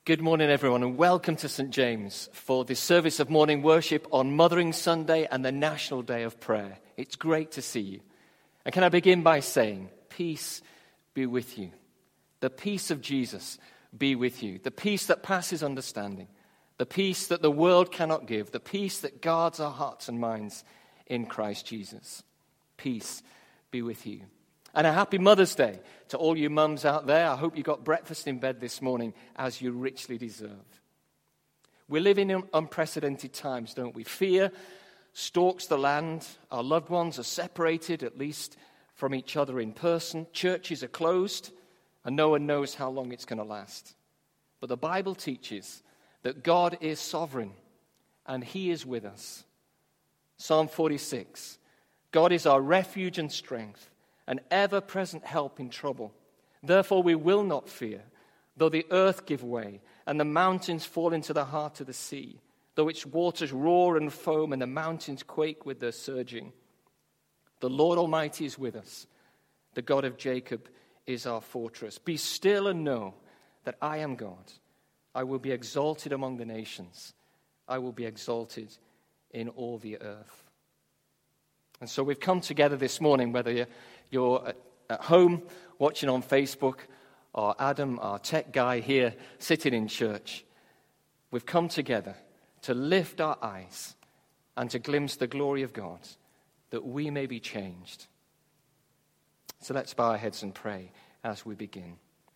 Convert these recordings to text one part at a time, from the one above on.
Good morning, everyone, and welcome to St. James for this service of morning worship on Mothering Sunday and the National Day of Prayer. It's great to see you. And can I begin by saying, peace be with you. The peace of Jesus be with you. The peace that passes understanding. The peace that the world cannot give. The peace that guards our hearts and minds in Christ Jesus. Peace be with you. And a happy Mother's Day to all you mums out there. I hope you got breakfast in bed this morning as you richly deserve. We live in unprecedented times, don't we? Fear stalks the land. Our loved ones are separated, at least from each other in person. Churches are closed, and no one knows how long it's going to last. But the Bible teaches that God is sovereign, and He is with us. Psalm 46, God is our refuge and strength, an ever-present help in trouble. Therefore we will not fear, though the earth give way, and the mountains fall into the heart of the sea, though its waters roar and foam, and the mountains quake with their surging. The Lord Almighty is with us. The God of Jacob is our fortress. Be still and know that I am God. I will be exalted among the nations. I will be exalted in all the earth. And so we've come together this morning, whether you're at home watching on Facebook, or Adam, our tech guy here, sitting in church. We've come together to lift our eyes and to glimpse the glory of God, that we may be changed. So let's bow our heads and pray as we begin.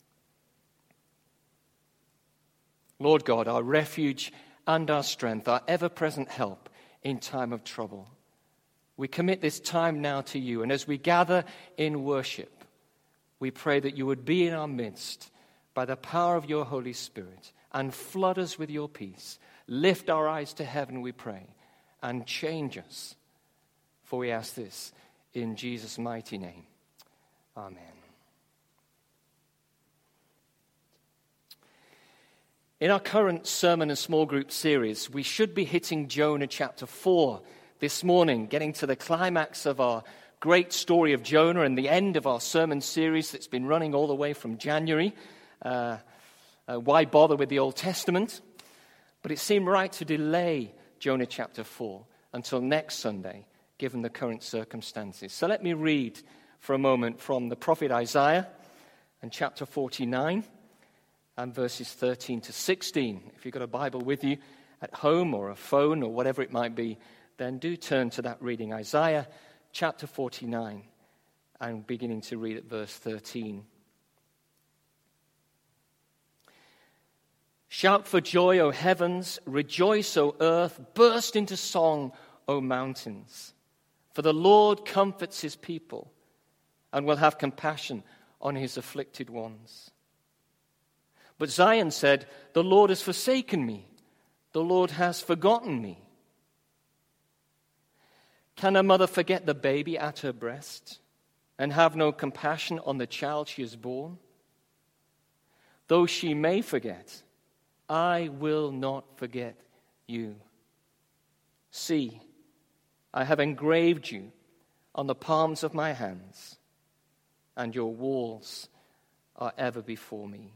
Lord God, our refuge and our strength, our ever-present help in time of trouble. We commit this time now to you, and as we gather in worship, we pray that you would be in our midst by the power of your Holy Spirit and flood us with your peace. Lift our eyes to heaven, we pray, and change us. For we ask this in Jesus' mighty name. Amen. In our current sermon and small group series, we should be hitting Jonah chapter 4 this morning, getting to the climax of our great story of Jonah and the end of our sermon series that's been running all the way from January. Why bother with the Old Testament? But it seemed right to delay Jonah chapter 4 until next Sunday, given the current circumstances. So let me read for a moment from the prophet Isaiah and chapter 49 and verses 13 to 16. If you've got a Bible with you at home or a phone or whatever it might be, then do turn to that reading, Isaiah chapter 49, and beginning to read at verse 13. Shout for joy, O heavens, rejoice, O earth, burst into song, O mountains. For the Lord comforts his people and will have compassion on his afflicted ones. But Zion said, the Lord has forsaken me, the Lord has forgotten me. Can a mother forget the baby at her breast and have no compassion on the child she has borne? Though she may forget, I will not forget you. See, I have engraved you on the palms of my hands, and your walls are ever before me.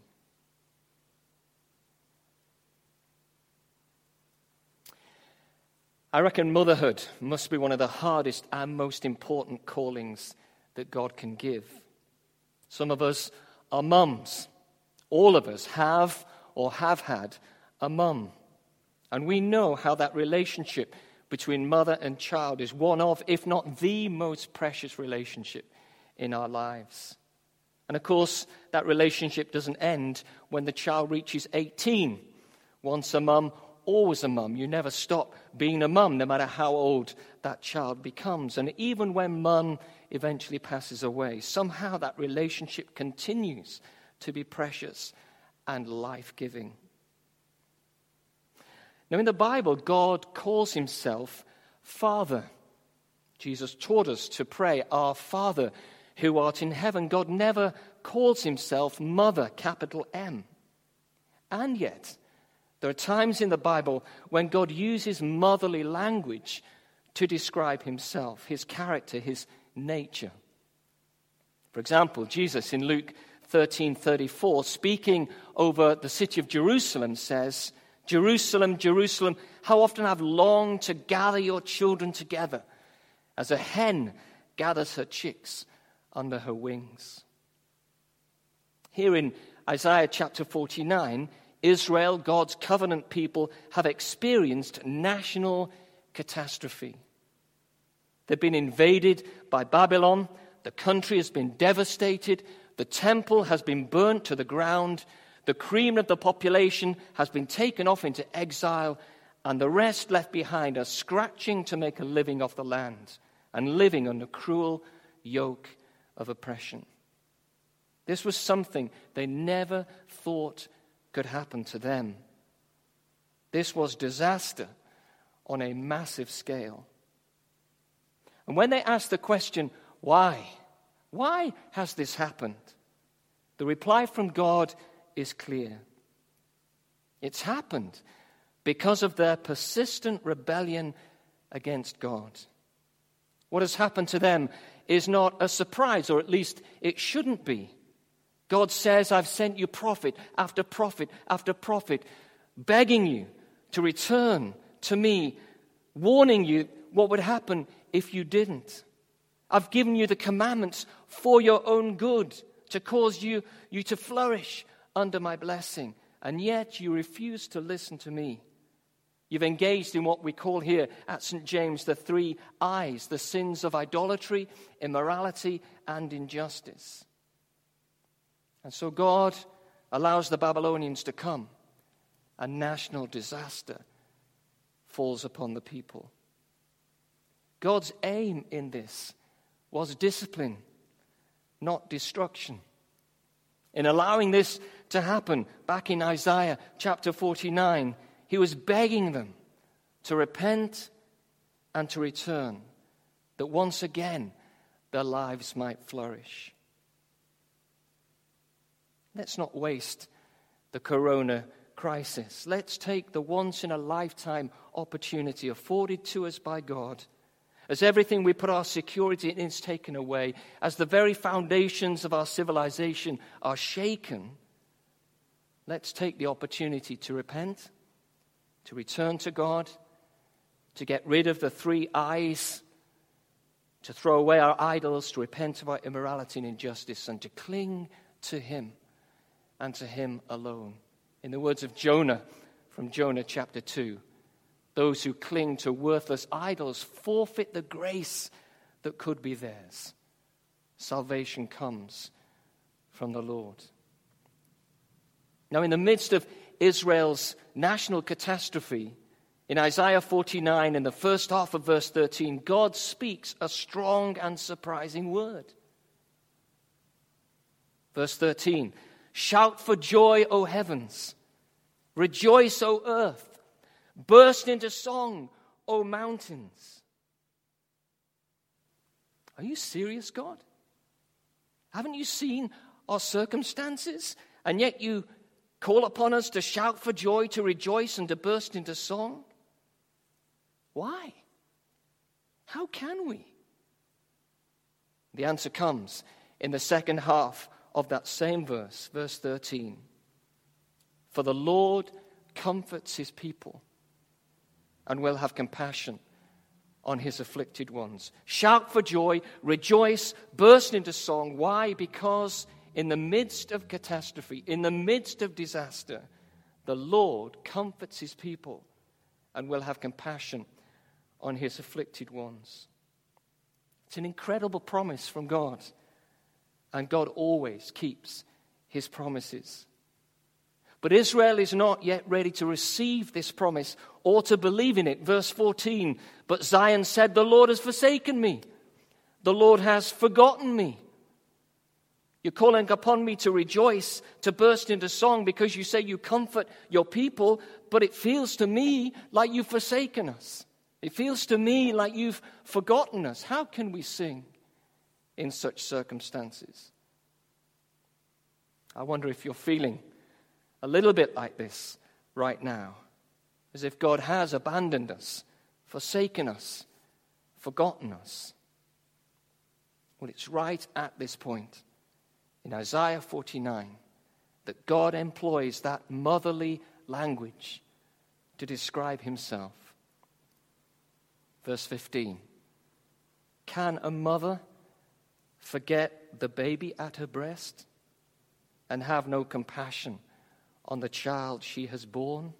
I reckon motherhood must be one of the hardest and most important callings that God can give. Some of us are mums. All of us have or have had a mum. And we know how that relationship between mother and child is one of, if not the most precious relationship in our lives. And of course, that relationship doesn't end when the child reaches 18. Once a mum, always a mum. You never stop being a mum, no matter how old that child becomes. And even when mum eventually passes away, somehow that relationship continues to be precious and life-giving. Now, in the Bible, God calls himself Father. Jesus taught us to pray, Our Father who art in heaven. God never calls himself Mother, capital M. And yet, there are times in the Bible when God uses motherly language to describe himself, his character, his nature. For example, Jesus in Luke 13:34, speaking over the city of Jerusalem, says, "Jerusalem, Jerusalem, how often I've longed to gather your children together, as a hen gathers her chicks under her wings." Here in Isaiah chapter 49, Israel, God's covenant people, have experienced national catastrophe. They've been invaded by Babylon. The country has been devastated. The temple has been burnt to the ground. The cream of the population has been taken off into exile, and the rest left behind are scratching to make a living off the land and living under cruel yoke of oppression. This was something they never thought could happen to them. This was disaster on a massive scale. And when they ask the question, why? Why has this happened? The reply from God is clear. It's happened because of their persistent rebellion against God. What has happened to them is not a surprise, or at least it shouldn't be. God says, "I've sent you prophet after prophet after prophet, begging you to return to me, warning you what would happen if you didn't. I've given you the commandments for your own good, to cause you to flourish under my blessing, and yet you refuse to listen to me. You've engaged in what we call here at St. James the 3 I's, the sins of idolatry, immorality, and injustice." And so God allows the Babylonians to come, and national disaster falls upon the people. God's aim in this was discipline, not destruction. In allowing this to happen, back in Isaiah chapter 49, he was begging them to repent and to return, that once again their lives might flourish. Let's not waste the corona crisis. Let's take the once-in-a-lifetime opportunity afforded to us by God, as everything we put our security in is taken away, as the very foundations of our civilization are shaken. Let's take the opportunity to repent, to return to God, to get rid of the 3 I's, to throw away our idols, to repent of our immorality and injustice, and to cling to him and to him alone. In the words of Jonah from Jonah chapter 2, those who cling to worthless idols forfeit the grace that could be theirs. Salvation comes from the Lord. Now, in the midst of Israel's national catastrophe, in Isaiah 49, in the first half of verse 13, God speaks a strong and surprising word. Verse 13, "Shout for joy, O heavens! Rejoice, O earth! Burst into song, O mountains!" Are you serious, God? Haven't you seen our circumstances? And yet you call upon us to shout for joy, to rejoice, and to burst into song? Why? How can we? The answer comes in the second half of that same verse, verse 13. "For the Lord comforts his people and will have compassion on his afflicted ones." Shout for joy, rejoice, burst into song. Why? Because in the midst of catastrophe, in the midst of disaster, the Lord comforts his people and will have compassion on his afflicted ones. It's an incredible promise from God, and God always keeps his promises. But Israel is not yet ready to receive this promise or to believe in it. Verse 14, "But Zion said, the Lord has forsaken me. The Lord has forgotten me." You're calling upon me to rejoice, to burst into song because you say you comfort your people, but it feels to me like you've forsaken us. It feels to me like you've forgotten us. How can we sing in such circumstances? I wonder if you're feeling a little bit like this right now, as if God has abandoned us, forsaken us, forgotten us. Well, it's right at this point in Isaiah 49 that God employs that motherly language to describe himself. Verse 15. Can a mother forget the baby at her breast and have no compassion on the child she has borne?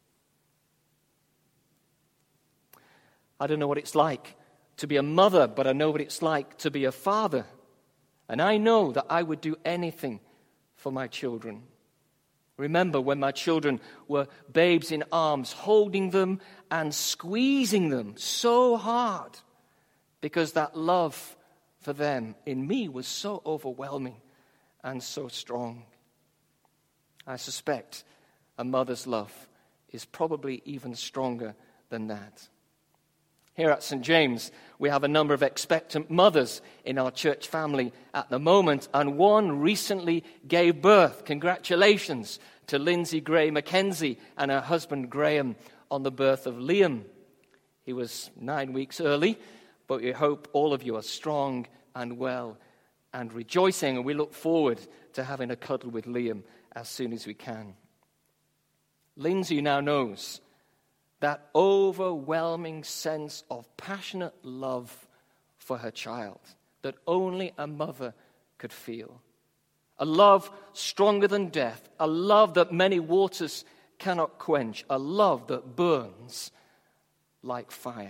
I don't know what it's like to be a mother, but I know what it's like to be a father. And I know that I would do anything for my children. Remember when my children were babes in arms, holding them and squeezing them so hard because that love for them in me was so overwhelming and so strong. I suspect a mother's love is probably even stronger than that. Here at St. James, we have a number of expectant mothers in our church family at the moment, and one recently gave birth. Congratulations to Lindsay Gray Mackenzie and her husband Graham on the birth of Liam. He was 9 weeks early, but we hope all of you are strong and well and rejoicing, and we look forward to having a cuddle with Liam as soon as we can. Lindsay now knows that overwhelming sense of passionate love for her child that only a mother could feel. A love stronger than death, a love that many waters cannot quench, a love that burns like fire.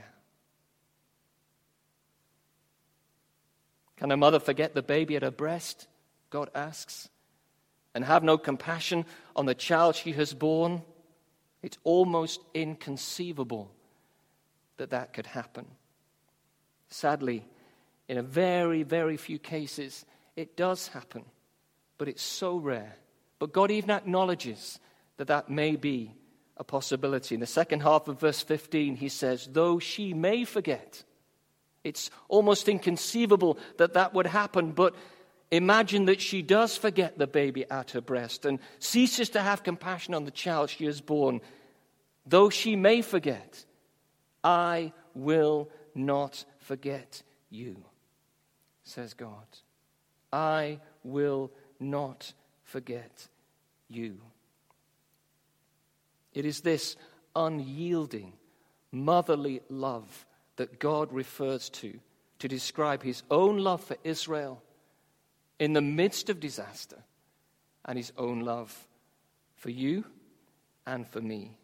Can a mother forget the baby at her breast, God asks, and have no compassion on the child she has borne? It's almost inconceivable that that could happen. Sadly, in a very, very few cases, it does happen, but it's so rare. But God even acknowledges that that may be a possibility. In the second half of verse 15, he says, though she may forget. It's almost inconceivable that that would happen, but imagine that she does forget the baby at her breast and ceases to have compassion on the child she has borne. Though she may forget, I will not forget you, says God. I will not forget you. It is this unyielding, motherly love that God refers to describe his own love for Israel in the midst of disaster, and his own love for you and for me.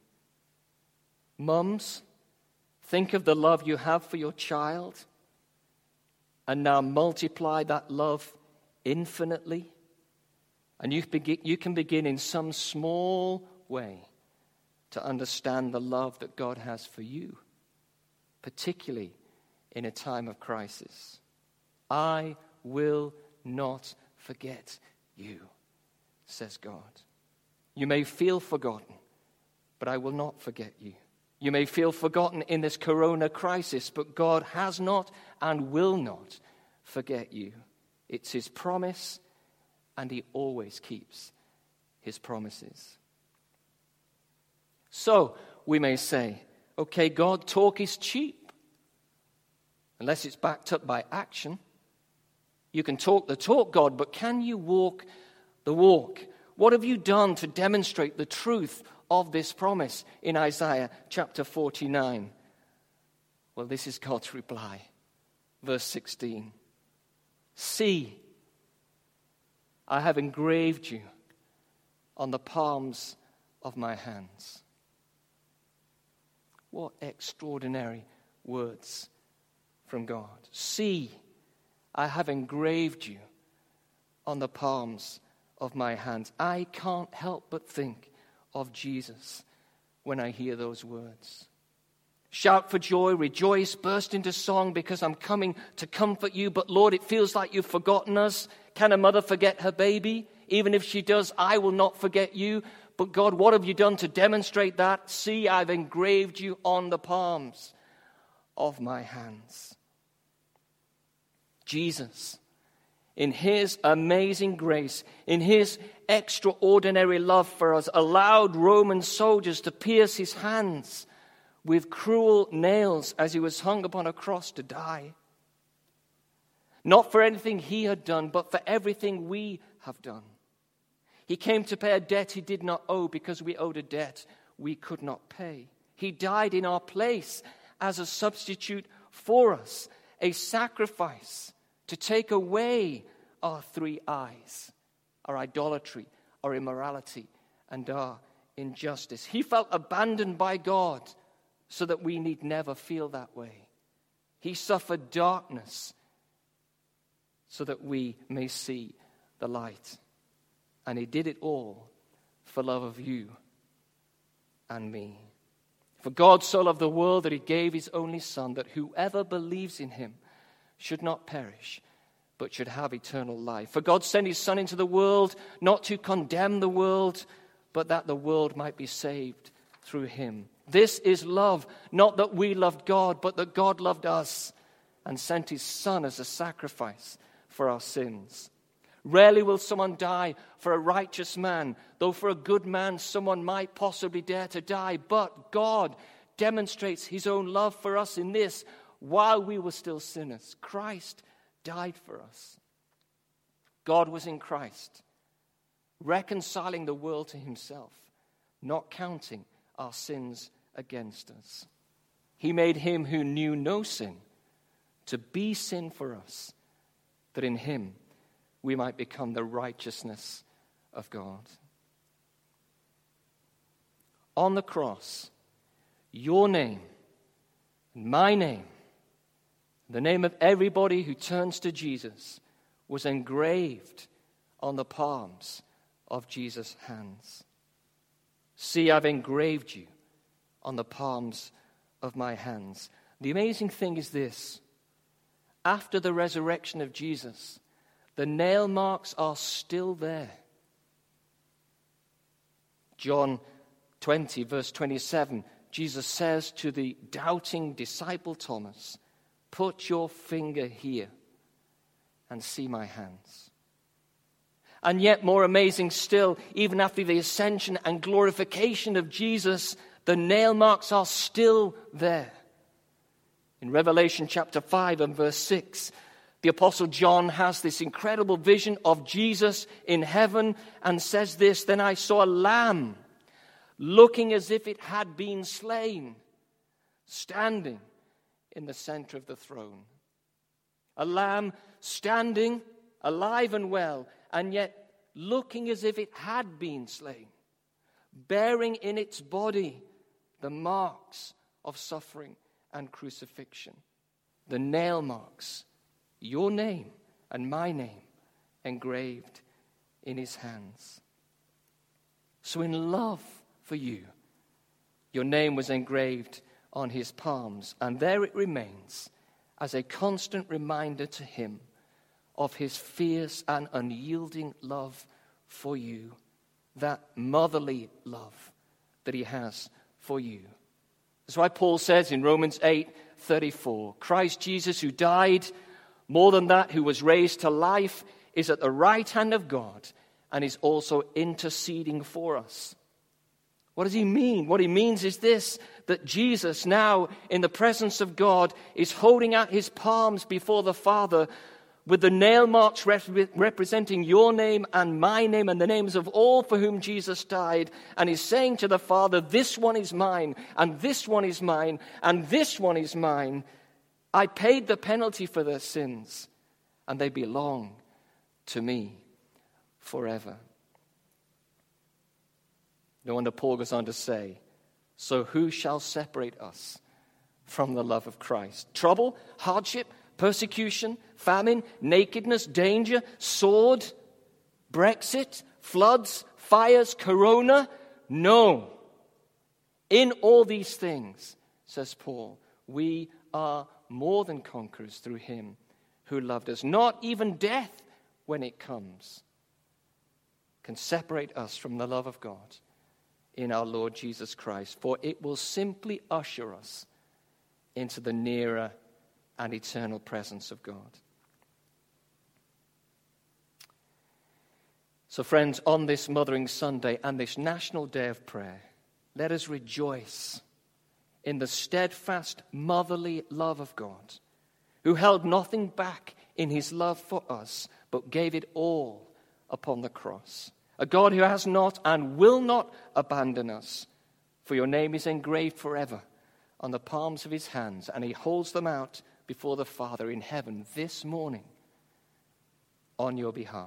Mums, think of the love you have for your child, and now multiply that love infinitely. And you can begin in some small way to understand the love that God has for you, particularly in a time of crisis. I will not forget you, says God. You may feel forgotten, but I will not forget you. You may feel forgotten in this corona crisis, but God has not and will not forget you. It's his promise, and he always keeps his promises. So we may say, okay, God, talk is cheap, unless it's backed up by action. You can talk the talk, God, but can you walk the walk? What have you done to demonstrate the truth of this promise in Isaiah chapter 49? Well, this is God's reply. Verse 16. See, I have engraved you on the palms of my hands. What extraordinary words from God. See, I have engraved you on the palms of my hands. I can't help but think of Jesus when I hear those words. Shout for joy, rejoice, burst into song, because I'm coming to comfort you. But Lord, it feels like you've forgotten us. Can a mother forget her baby? Even if she does, I will not forget you. But God, what have you done to demonstrate that? See, I've engraved you on the palms of my hands. Jesus, in his amazing grace, in his extraordinary love for us, allowed Roman soldiers to pierce his hands with cruel nails as he was hung upon a cross to die. Not for anything he had done, but for everything we have done. He came to pay a debt he did not owe because we owed a debt we could not pay. He died in our place as a substitute for us, a sacrifice to take away our three eyes, our idolatry, our immorality, and our injustice. He felt abandoned by God so that we need never feel that way. He suffered darkness so that we may see the light. And he did it all for love of you and me. For God so loved the world that he gave his only Son, that whoever believes in him should not perish, but should have eternal life. For God sent his Son into the world, not to condemn the world, but that the world might be saved through him. This is love, not that we loved God, but that God loved us and sent his Son as a sacrifice for our sins. Rarely will someone die for a righteous man, though for a good man someone might possibly dare to die. But God demonstrates his own love for us in this: while we were still sinners, Christ died for us. God was in Christ, reconciling the world to himself, not counting our sins against us. He made him who knew no sin to be sin for us, that in him we might become the righteousness of God. On the cross, your name and my name, the name of everybody who turns to Jesus, was engraved on the palms of Jesus' hands. See, I've engraved you on the palms of my hands. The amazing thing is this: after the resurrection of Jesus, the nail marks are still there. John 20, verse 27, Jesus says to the doubting disciple Thomas, "Put your finger here and see my hands." And yet more amazing still, even after the ascension and glorification of Jesus, the nail marks are still there. In Revelation chapter 5 and verse 6, the Apostle John has this incredible vision of Jesus in heaven and says this: "Then I saw a lamb looking as if it had been slain, standing in the center of the throne." A lamb standing alive and well, and yet looking as if it had been slain, bearing in its body the marks of suffering and crucifixion. The nail marks, your name and my name, engraved in his hands. So in love for you, your name was engraved on his palms, and there it remains as a constant reminder to him of his fierce and unyielding love for you, that motherly love that he has for you. That's why Paul says in Romans 8:34, Christ Jesus, who died, more than that, who was raised to life, is at the right hand of God and is also interceding for us. What does he mean? What he means is this, that Jesus now in the presence of God is holding out his palms before the Father with the nail marks representing your name and my name and the names of all for whom Jesus died. And he's saying to the Father, this one is mine, and this one is mine, and this one is mine. I paid the penalty for their sins, and they belong to me forever. No wonder Paul goes on to say, so who shall separate us from the love of Christ? Trouble, hardship, persecution, famine, nakedness, danger, sword, Brexit, floods, fires, corona? No. In all these things, says Paul, we are more than conquerors through him who loved us. Not even death, when it comes, can separate us from the love of God in our Lord Jesus Christ, for it will simply usher us into the nearer and eternal presence of God. So friends, on this Mothering Sunday and this National Day of Prayer, let us rejoice in the steadfast motherly love of God, who held nothing back in his love for us, but gave it all upon the cross. A God who has not and will not abandon us. For your name is engraved forever on the palms of his hands, and he holds them out before the Father in heaven this morning on your behalf.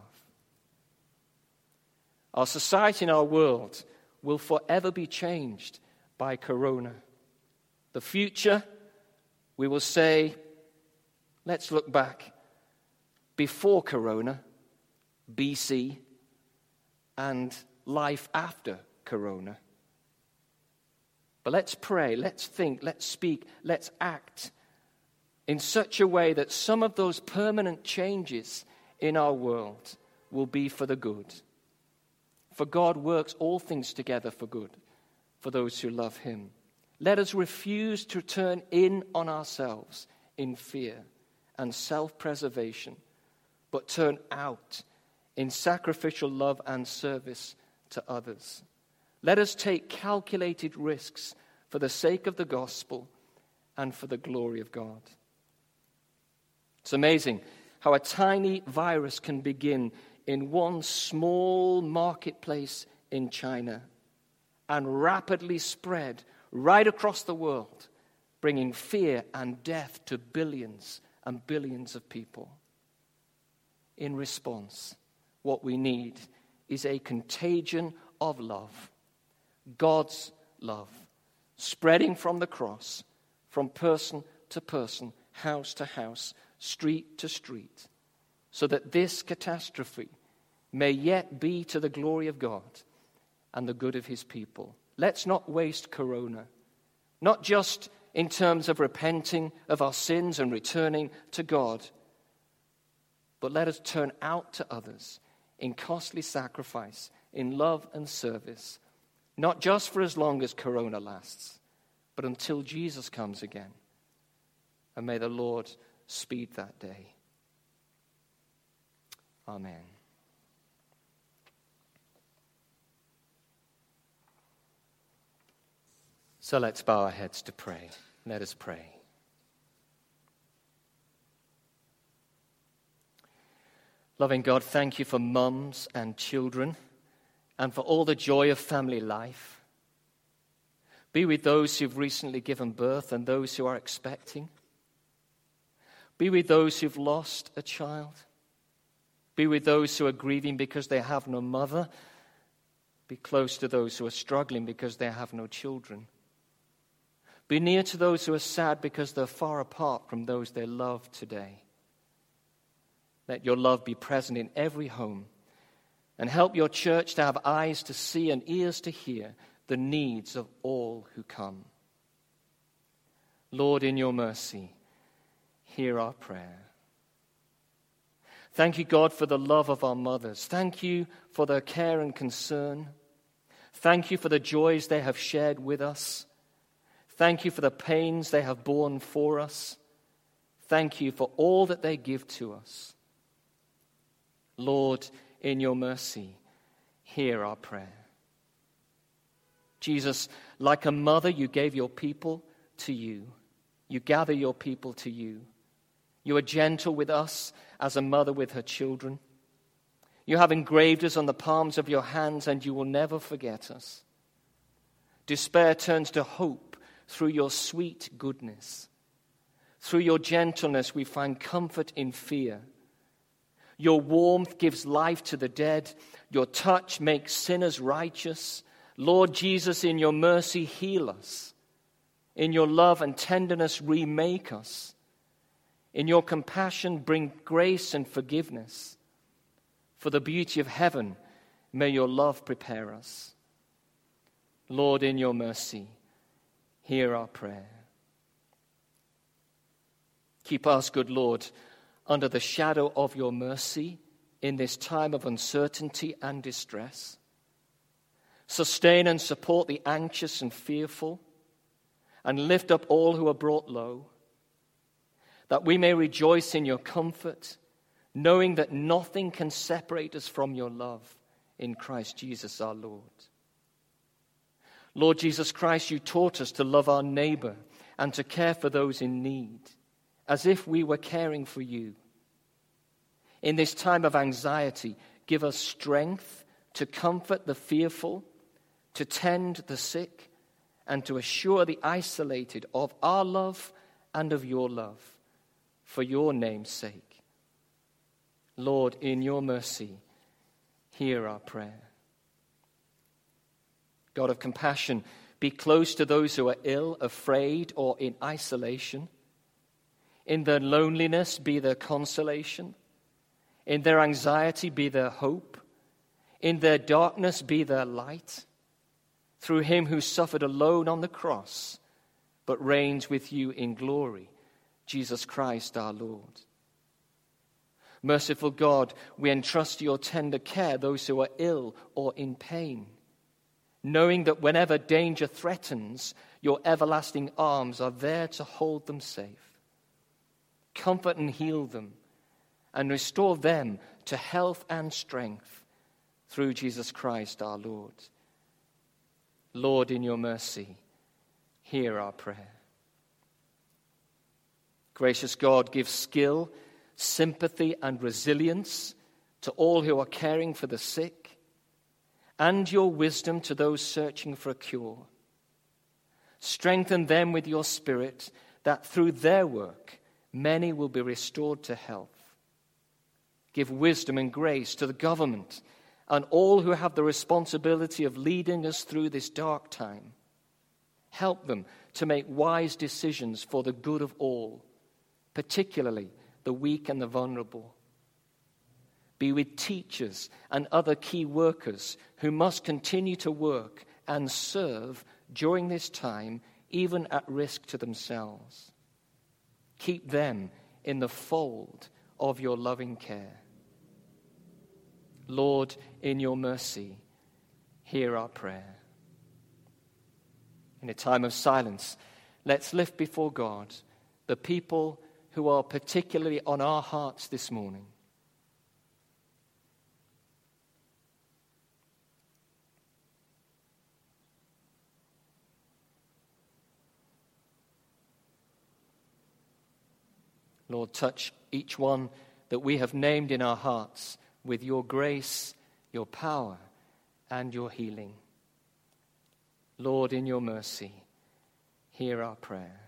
Our society and our world will forever be changed by Corona. The future, we will say, let's look back before Corona, BC, and life after Corona. But let's pray, let's think, let's speak, let's act in such a way that some of those permanent changes in our world will be for the good. For God works all things together for good for those who love him. Let us refuse to turn in on ourselves in fear and self-preservation, but turn out in sacrificial love and service to others. Let us take calculated risks for the sake of the gospel and for the glory of God. It's amazing how a tiny virus can begin in one small marketplace in China and rapidly spread right across the world, bringing fear and death to billions and billions of people. In response, what we need is a contagion of love, God's love, spreading from the cross, from person to person, house to house, street to street, so that this catastrophe may yet be to the glory of God and the good of his people. Let's not waste Corona, not just in terms of repenting of our sins and returning to God, but let us turn out to others in costly sacrifice, in love and service, not just for as long as Corona lasts, but until Jesus comes again. And may the Lord speed that day. Amen. So let's bow our heads to pray. Let us pray. Loving God, thank you for mums and children and for all the joy of family life. Be with those who've recently given birth and those who are expecting. Be with those who've lost a child. Be with those who are grieving because they have no mother. Be close to those who are struggling because they have no children. Be near to those who are sad because they're far apart from those they love today. Let your love be present in every home and help your church to have eyes to see and ears to hear the needs of all who come. Lord, in your mercy, hear our prayer. Thank you, God, for the love of our mothers. Thank you for their care and concern. Thank you for the joys they have shared with us. Thank you for the pains they have borne for us. Thank you for all that they give to us. Lord, in your mercy, hear our prayer. Jesus, like a mother, you gave your people to you. You gather your people to you. You are gentle with us as a mother with her children. You have engraved us on the palms of your hands, and you will never forget us. Despair turns to hope through your sweet goodness. Through your gentleness, we find comfort in fear. Your warmth gives life to the dead. Your touch makes sinners righteous. Lord Jesus, in your mercy, heal us. In your love and tenderness, remake us. In your compassion, bring grace and forgiveness. For the beauty of heaven, may your love prepare us. Lord, in your mercy, hear our prayer. Keep us, good Lord, under the shadow of your mercy in this time of uncertainty and distress. Sustain and support the anxious and fearful, and lift up all who are brought low, that we may rejoice in your comfort, knowing that nothing can separate us from your love in Christ Jesus our Lord. Lord Jesus Christ, you taught us to love our neighbor and to care for those in need, as if we were caring for you. In this time of anxiety, give us strength to comfort the fearful, to tend the sick, and to assure the isolated of our love and of your love, for your name's sake. Lord, in your mercy, hear our prayer. God of compassion, be close to those who are ill, afraid, or in isolation. In their loneliness, be their consolation. In their anxiety, be their hope. In their darkness, be their light. Through him who suffered alone on the cross, but reigns with you in glory, Jesus Christ our Lord. Merciful God, we entrust to your tender care those who are ill or in pain, knowing that whenever danger threatens, your everlasting arms are there to hold them safe. Comfort and heal them, and restore them to health and strength through Jesus Christ our Lord. Lord, in your mercy, hear our prayer. Gracious God, give skill, sympathy, and resilience to all who are caring for the sick, and your wisdom to those searching for a cure. Strengthen them with your Spirit, that through their work many will be restored to health. Give wisdom and grace to the government and all who have the responsibility of leading us through this dark time. Help them to make wise decisions for the good of all, particularly the weak and the vulnerable. Be with teachers and other key workers who must continue to work and serve during this time, even at risk to themselves. Keep them in the fold of your loving care. Lord, in your mercy, hear our prayer. In a time of silence, let's lift before God the people who are particularly on our hearts this morning. Lord, touch each one that we have named in our hearts with your grace, your power, and your healing. Lord, in your mercy, hear our prayer.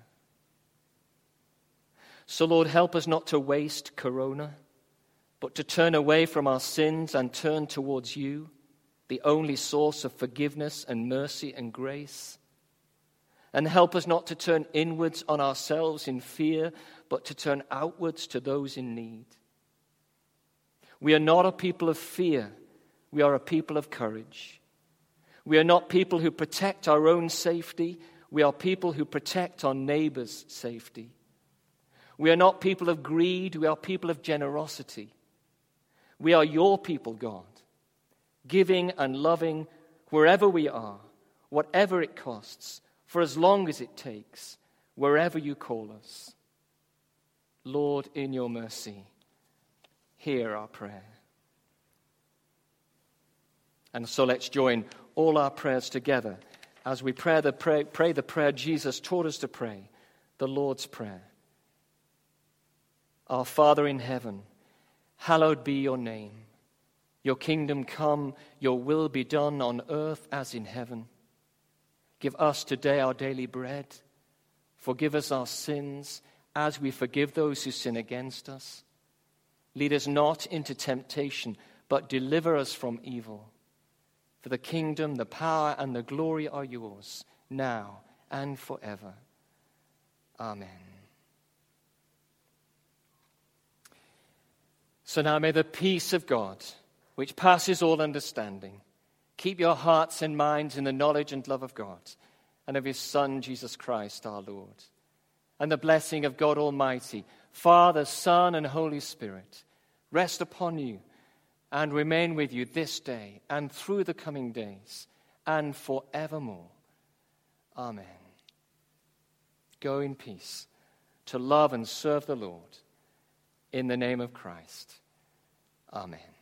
So, Lord, help us not to waste Corona, but to turn away from our sins and turn towards you, the only source of forgiveness and mercy and grace. And help us not to turn inwards on ourselves in fear, but to turn outwards to those in need. We are not a people of fear. We are a people of courage. We are not people who protect our own safety. We are people who protect our neighbor's safety. We are not people of greed. We are people of generosity. We are your people, God, giving and loving wherever we are, whatever it costs, for as long as it takes, wherever you call us. Lord, in your mercy, hear our prayer. And so let's join all our prayers together as we pray the prayer Jesus taught us to pray, the Lord's Prayer. Our Father in heaven, hallowed be your name. Your kingdom come, your will be done on earth as in heaven. Give us today our daily bread. Forgive us our sins as we forgive those who sin against us. Lead us not into temptation, but deliver us from evil. For the kingdom, the power, and the glory are yours, now and forever. Amen. So now may the peace of God, which passes all understanding, keep your hearts and minds in the knowledge and love of God and of his Son, Jesus Christ, our Lord. And the blessing of God Almighty, Father, Son, and Holy Spirit, rest upon you and remain with you this day and through the coming days and forevermore. Amen. Go in peace to love and serve the Lord. In the name of Christ. Amen.